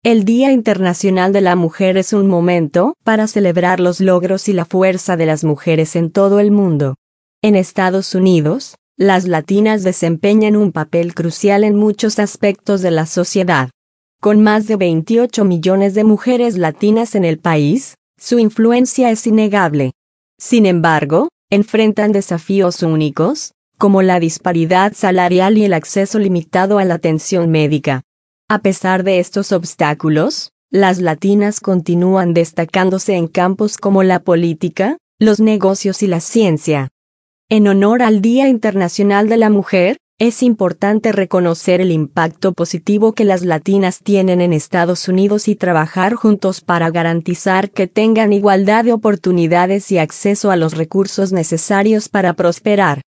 El Día Internacional de la Mujer es un momento para celebrar los logros y la fuerza de las mujeres en todo el mundo. En Estados Unidos, las latinas desempeñan un papel crucial en muchos aspectos de la sociedad. Con más de 28 millones de mujeres latinas en el país, su influencia es innegable. Sin embargo, enfrentan desafíos únicos, como la disparidad salarial y el acceso limitado a la atención médica. A pesar de estos obstáculos, las latinas continúan destacándose en campos como la política, los negocios y la ciencia. En honor al Día Internacional de la Mujer, es importante reconocer el impacto positivo que las latinas tienen en Estados Unidos y trabajar juntos para garantizar que tengan igualdad de oportunidades y acceso a los recursos necesarios para prosperar.